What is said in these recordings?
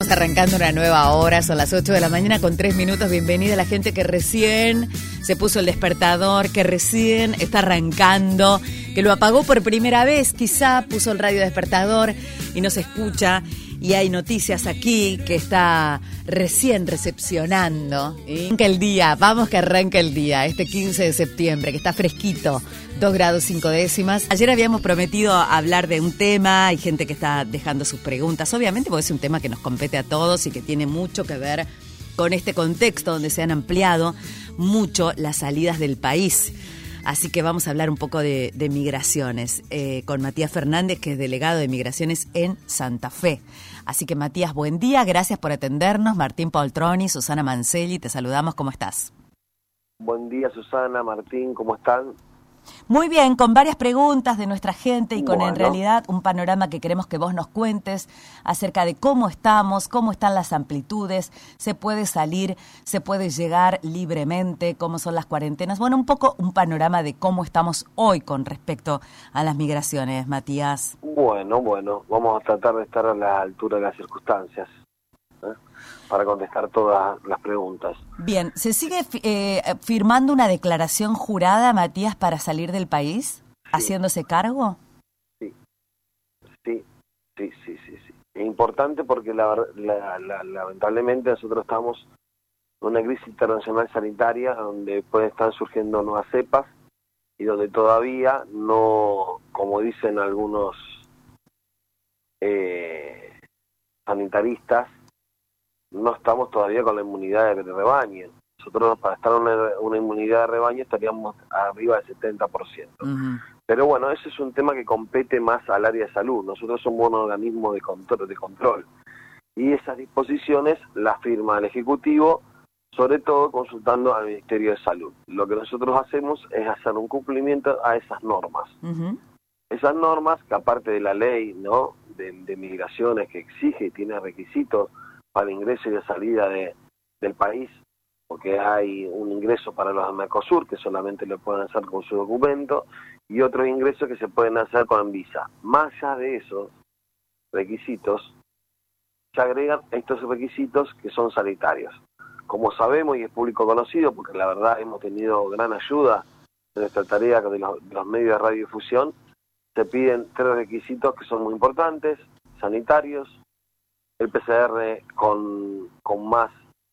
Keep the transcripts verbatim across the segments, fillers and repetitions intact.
Estamos arrancando una nueva hora, son las ocho de la mañana con tres minutos. Bienvenida a la gente que recién se puso el despertador, que recién está arrancando, que lo apagó por primera vez, quizá puso el radio despertador y nos escucha. Y hay noticias aquí que está recién recepcionando. ¿Sí? Arranca el día, vamos que arranca el día, este quince de septiembre, que está fresquito, dos grados cinco décimas. Ayer habíamos prometido hablar de un tema, hay gente que está dejando sus preguntas, obviamente porque es un tema que nos compete a todos y que tiene mucho que ver con este contexto donde se han ampliado mucho las salidas del país. Así que vamos a hablar un poco de, de migraciones eh, con Matías Fernández, que es delegado de migraciones en Santa Fe. Así que Matías, buen día, gracias por atendernos. Martín Poltroni, Susana Mancelli, te saludamos, ¿cómo estás? Buen día, Susana, Martín, ¿cómo están? Muy bien, con varias preguntas de nuestra gente y con Bueno. en realidad un panorama que queremos que vos nos cuentes acerca de cómo estamos, cómo están las amplitudes, se puede salir, se puede llegar libremente, cómo son las cuarentenas. Bueno, un poco un panorama de cómo estamos hoy con respecto a las migraciones, Matías. Bueno, bueno, vamos a tratar de estar a la altura de las circunstancias, ¿eh? Para contestar todas las preguntas. Bien, ¿se sigue eh, firmando una declaración jurada, Matías, para salir del país? Sí. ¿Haciéndose cargo? Sí, sí, sí, sí, sí. sí. Es importante porque la, la, la, lamentablemente nosotros estamos en una crisis internacional sanitaria donde pueden estar surgiendo nuevas cepas y donde todavía no, como dicen algunos eh, sanitaristas, no estamos todavía con la inmunidad de rebaño. Nosotros para estar en una, una inmunidad de rebaño estaríamos arriba del setenta por ciento. Uh-huh. Pero bueno, ese es un tema que compete más al área de salud. Nosotros somos un organismo de control, de control. Y esas disposiciones las firma el Ejecutivo, sobre todo consultando al Ministerio de Salud. Lo que nosotros hacemos es hacer un cumplimiento a esas normas. Uh-huh. Esas normas que aparte de la ley, ¿no?, de, de migraciones que exige y tiene requisitos para ingreso y de salida de, del país, porque hay un ingreso para los de Mercosur, que solamente lo pueden hacer con su documento, y otros ingresos que se pueden hacer con visa. Más allá de esos requisitos, se agregan estos requisitos que son sanitarios. Como sabemos, y es público conocido, porque la verdad hemos tenido gran ayuda en nuestra tarea de los, de los medios de radiodifusión, se piden tres requisitos que son muy importantes: sanitarios, el P C R con con más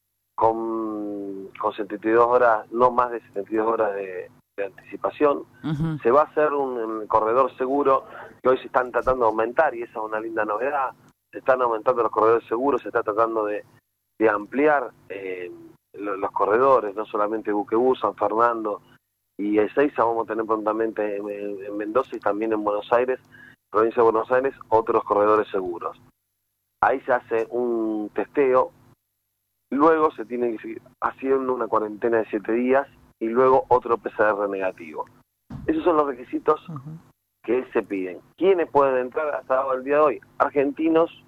con con setenta y dos horas, no más de setenta y dos horas de, de anticipación. Uh-huh. Se va a hacer un, un corredor seguro que hoy se están tratando de aumentar y esa es una linda novedad. Se están aumentando los corredores seguros, se está tratando de, de ampliar eh, los, los corredores, no solamente Buquebus, San Fernando y Ezeiza, vamos a tener prontamente en, en Mendoza y también en Buenos Aires, provincia de Buenos Aires, otros corredores seguros. Ahí se hace un testeo, luego se tiene que seguir haciendo una cuarentena de siete días y luego otro P C R negativo. Esos son los requisitos uh-huh. que se piden. ¿Quiénes pueden entrar hasta el día de hoy? Argentinos,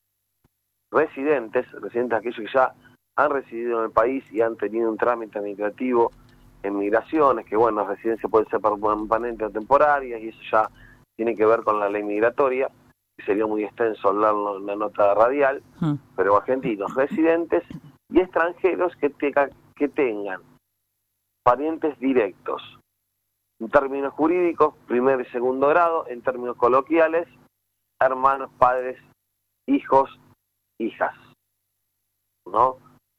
residentes, residentes aquellos que ya han residido en el país y han tenido un trámite administrativo en migraciones, que bueno, la residencia puede ser permanente o temporaria y eso ya tiene que ver con la ley migratoria. Sería muy extenso hablarlo en la nota radial, hmm. pero argentinos, residentes y extranjeros que, te, que tengan parientes directos. En términos jurídicos, primer y segundo grado; en términos coloquiales, hermanos, padres, hijos, hijas, ¿no?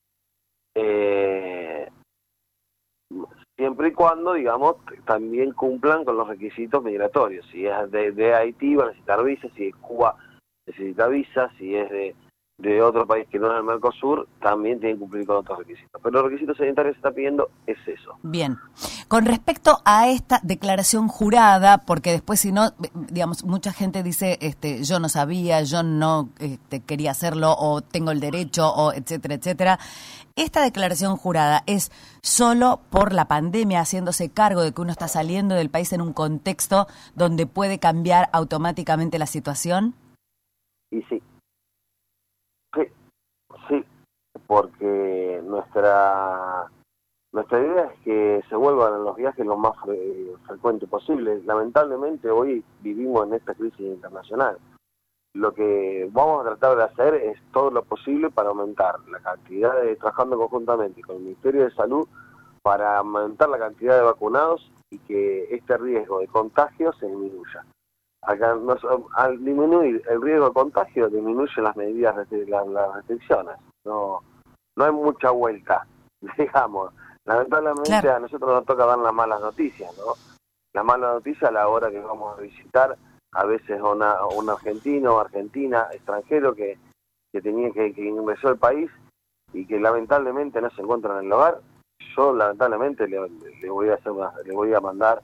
Eh, siempre y cuando, digamos, también cumplan con los requisitos migratorios. Si es de, de Haití va a necesitar visa, si es Cuba necesita visa, si es de, de otro país que no es el Mercosur, también tienen que cumplir con otros requisitos. Pero los requisitos sanitarios que se está pidiendo es eso. Bien. Con respecto a esta declaración jurada, porque después si no, digamos, mucha gente dice, este, yo no sabía, yo no este, quería hacerlo, o tengo el derecho, o etcétera, etcétera. ¿Esta declaración jurada es solo por la pandemia, haciéndose cargo de que uno está saliendo del país en un contexto donde puede cambiar automáticamente la situación? Y sí. Sí, sí, porque nuestra nuestra idea es que se vuelvan los viajes lo más fre frecuente posible. Lamentablemente hoy vivimos en esta crisis internacional. lo que vamos a tratar de hacer es todo lo posible para aumentar la cantidad de, trabajando conjuntamente con el Ministerio de Salud, para aumentar la cantidad de vacunados y que este riesgo de contagio se disminuya. Acá nos, al disminuir el riesgo de contagio, disminuyen las medidas, las, las restricciones. No, no hay mucha vuelta, digamos. Lamentablemente claro. A nosotros nos toca dar las malas noticias, ¿no? La mala noticia a la hora que vamos a visitar a veces a una, un argentino o argentina extranjero que, que tenía que, que ingresó al país y que lamentablemente no se encuentra en el hogar. Yo lamentablemente le, le voy a hacer una, le voy a mandar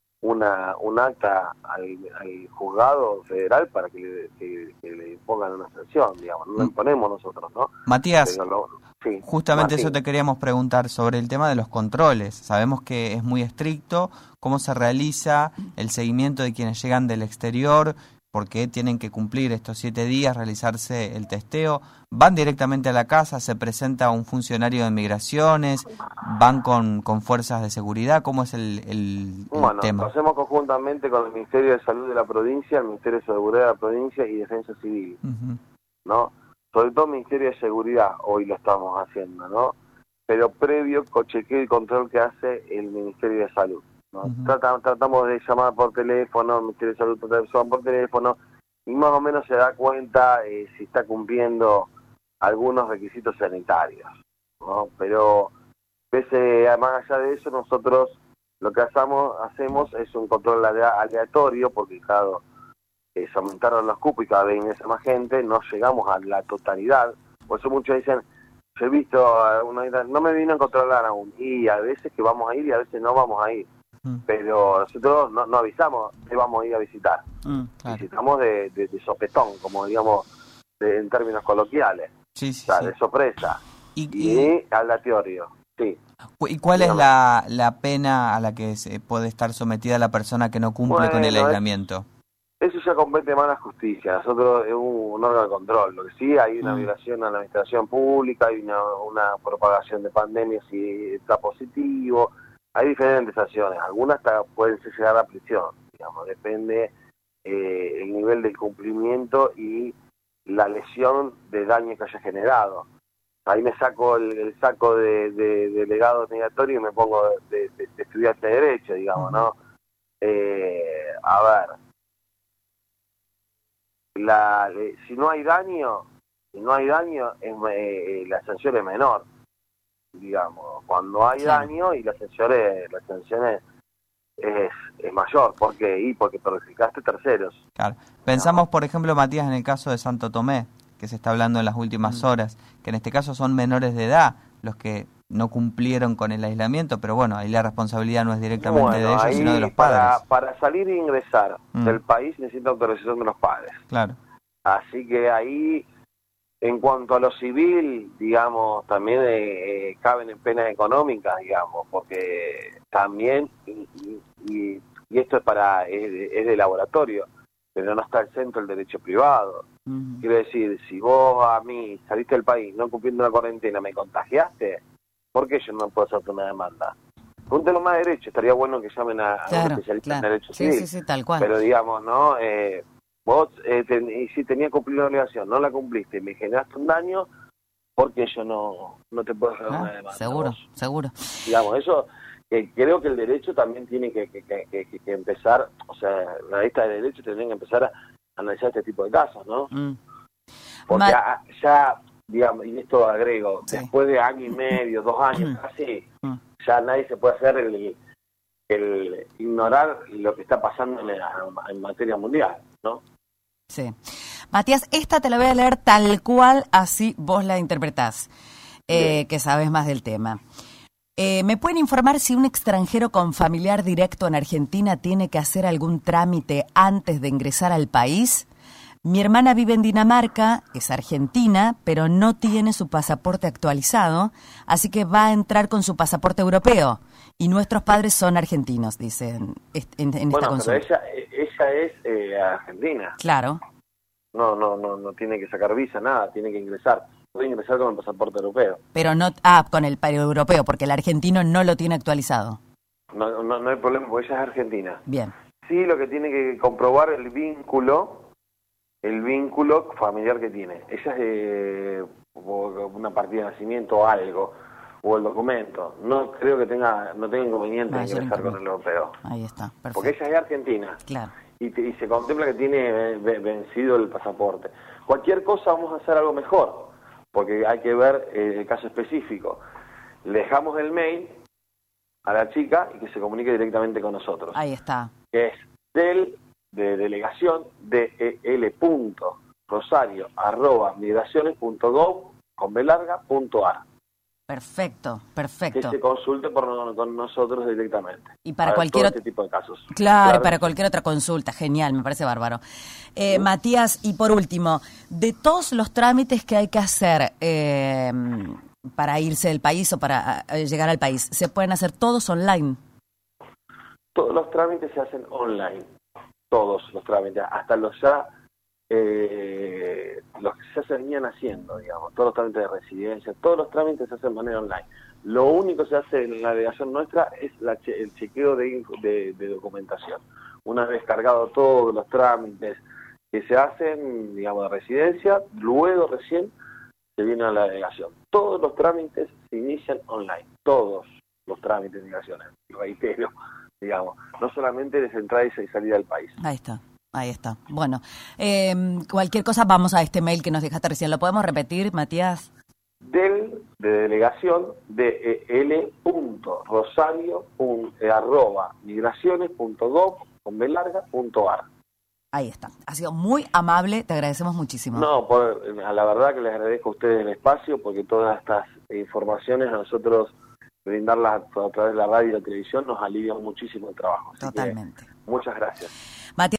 una un acta al, al juzgado federal para que le, que, que le pongan una sanción, digamos, no la imponemos nosotros, ¿no? Matías, lo, sí, justamente Martín. Eso te queríamos preguntar sobre el tema de los controles. Sabemos que es muy estricto, cómo se realiza el seguimiento de quienes llegan del exterior, porque tienen que cumplir estos siete días, realizarse el testeo, van directamente a la casa, se presenta un funcionario de migraciones, van con, con fuerzas de seguridad, ¿cómo es el, el, el bueno, tema? Lo hacemos conjuntamente con el Ministerio de Salud de la provincia, el Ministerio de Seguridad de la provincia y Defensa Civil, uh-huh. ¿no? Sobre todo el Ministerio de Seguridad, hoy lo estamos haciendo, ¿no? Pero previo chequeo y control que hace el Ministerio de Salud. ¿no? Uh-huh. Tratamos, tratamos de llamar por teléfono, el Ministerio de Salud trata por teléfono, y más o menos se da cuenta eh, si está cumpliendo algunos requisitos sanitarios, ¿no? Pero pese a más allá de eso, nosotros lo que hacemos, hacemos es un control aleatorio, porque claro, eh, se aumentaron los cupos y cada vez ingresa más gente, no llegamos a la totalidad. Por eso muchos dicen, yo he visto, una, no me vino a controlar aún, y a veces que vamos a ir y a veces no vamos a ir. Mm. Pero nosotros no, no avisamos que vamos a ir a visitar. Mm, claro. Visitamos de, de, de sopetón, como digamos de, en términos coloquiales. Sí, sí, o sea, sí. de sorpresa. Y, y, y aleatorio. Sí. ¿Y cuál es la, la pena a la que se puede estar sometida la persona que no cumple bueno, con el aislamiento? Eso ya compete más a la justicia. Nosotros es un, un órgano de control. Lo que sí, hay una mm. violación a la administración pública, hay una, una propagación de pandemia si está positivo. Hay diferentes acciones. Algunas hasta pueden llegar a prisión. Digamos, depende eh, el nivel del cumplimiento y la lesión de daño que haya generado. Ahí me saco el, el saco de, de, de legado obligatorio y me pongo de, de, de estudiante de Derecho, digamos, ¿no? Eh, a ver, la, eh, si no hay daño, si no hay daño, es, eh, la sanción es menor, digamos. Cuando hay sí. daño y la sanción es, la sanción es, es, es mayor. ¿Por qué? Y porque perjudicaste terceros. Claro. Pensamos, por ejemplo, Matías, en el caso de Santo Tomé, que se está hablando en las últimas mm. horas, que en este caso son menores de edad los que no cumplieron con el aislamiento, pero bueno, ahí la responsabilidad no es directamente bueno, de ellos, ahí sino de los padres. Para, para salir e ingresar mm. del país necesita autorización de los padres. Claro. Así que ahí, en cuanto a lo civil, digamos, también eh, caben en penas económicas, digamos, porque también, y, y, y esto es para es, es de laboratorio, pero no está exento el derecho privado. Uh-huh. Quiero decir, si vos a mí saliste del país no cumpliendo la cuarentena, me contagiaste, ¿por qué yo no puedo hacerte una demanda? Un tema más de derecho, estaría bueno que llamen a, claro, a un especialista claro. en derecho sí, civil. Sí, sí, tal cual. Pero digamos, ¿no? Eh, vos, eh, ten, y si tenías que cumplir la obligación, no la cumpliste, me generaste un daño, ¿por qué yo no, no te puedo hacer ah, una demanda? Seguro, vos? seguro. Digamos, eso... que creo que el derecho también tiene que, que, que, que, que empezar, o sea, la lista de derechos tendrían que empezar a analizar este tipo de casos, ¿no? Mm. Porque Ma- a, ya, digamos, y esto agrego, sí. después de año y medio, dos años, casi, mm. ya nadie se puede hacer el, el ignorar lo que está pasando en, en materia mundial, ¿no? Sí. Matías, esta te la voy a leer tal cual, así vos la interpretás, eh, que sabes más del tema. Eh, ¿Me pueden informar si un extranjero con familiar directo en Argentina tiene que hacer algún trámite antes de ingresar al país? Mi hermana vive en Dinamarca, es argentina, pero no tiene su pasaporte actualizado, así que va a entrar con su pasaporte europeo. Y nuestros padres son argentinos, dicen en, en esta bueno, consulta. Pero ella, ella es eh, argentina. Claro. No, no, no, no tiene que sacar visa, nada, tiene que ingresar. Puede ingresar con el pasaporte europeo. Pero no, ah, con el europeo, porque el argentino no lo tiene actualizado. No, no, no hay problema, porque ella es argentina. Bien. Sí, lo que tiene que comprobar el vínculo el vínculo familiar que tiene. Ella es de una partida de nacimiento o algo, o el documento. No creo que tenga no tenga inconveniente en ingresar con el europeo. Ahí está, perfecto. Porque ella es de Argentina. Claro. Y, te, y se contempla que tiene vencido el pasaporte. Cualquier cosa vamos a hacer algo mejor, porque hay que ver eh, el caso específico. Le dejamos el mail a la chica y que se comunique directamente con nosotros. Ahí está. Que es del de delegación de el punto rosario arroba migraciones punto gov con b larga punto ar. Perfecto, perfecto. Que se consulte por, con nosotros directamente. Y para, para cualquier otro este tipo de casos. Claro, claro, para cualquier otra consulta. Genial, me parece bárbaro. Eh, ¿Sí? Matías, y por último, de todos los trámites que hay que hacer eh, para irse del país o para uh, llegar al país, ¿se pueden hacer todos online? Todos los trámites se hacen online. Todos los trámites, hasta los ya eh, los que ya se venían haciendo, digamos, todos los trámites de residencia, todos los trámites se hacen de manera online. Lo único que se hace en la delegación nuestra es la che el chequeo de, de, de documentación. Una vez cargado todos los trámites que se hacen, digamos, de residencia, luego recién se viene a la delegación. Todos los trámites se inician online, todos los trámites de migraciones, reitero, digamos, no solamente de entrada y salida del país. Ahí está. Ahí está. Bueno, eh, cualquier cosa vamos a este mail que nos dejaste recién. ¿Lo podemos repetir, Matías? Del, de delegación, de el punto rosario arroba migraciones punto gov con b larga punto ar. Ahí está. Ha sido muy amable, te agradecemos muchísimo. No, por, a la verdad que les agradezco a ustedes el espacio, porque todas estas informaciones a nosotros brindarlas a través de la radio y la televisión nos alivian muchísimo el trabajo. Así Totalmente. Que, muchas gracias.